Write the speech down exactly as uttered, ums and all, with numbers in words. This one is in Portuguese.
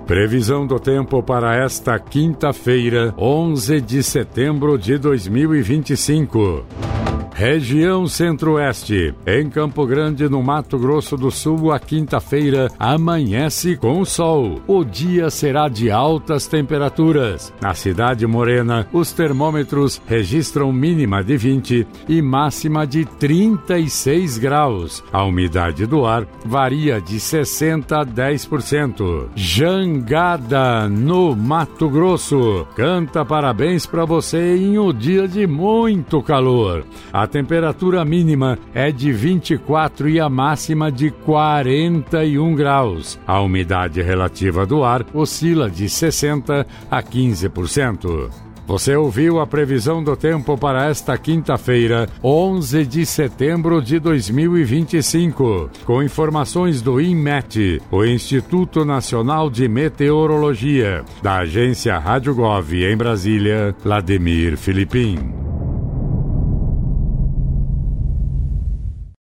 Previsão do tempo para esta quinta-feira, onze de setembro de dois mil e vinte e cinco. Região Centro-Oeste. Em Campo Grande, no Mato Grosso do Sul, a quinta-feira amanhece com sol. O dia será de altas temperaturas. Na Cidade Morena, os termômetros registram mínima de vinte e máxima de trinta e seis graus. A umidade do ar varia de sessenta a dez por cento. Jangada, no Mato Grosso. Canta parabéns para você em um dia de muito calor. A temperatura mínima é de vinte e quatro e a máxima de quarenta e um graus. A umidade relativa do ar oscila de sessenta a quinze por cento. Você ouviu a previsão do tempo para esta quinta-feira, onze de setembro de dois mil e vinte e cinco, com informações do INMET, o Instituto Nacional de Meteorologia, da agência Rádio Gov em Brasília, Lademir Filipim.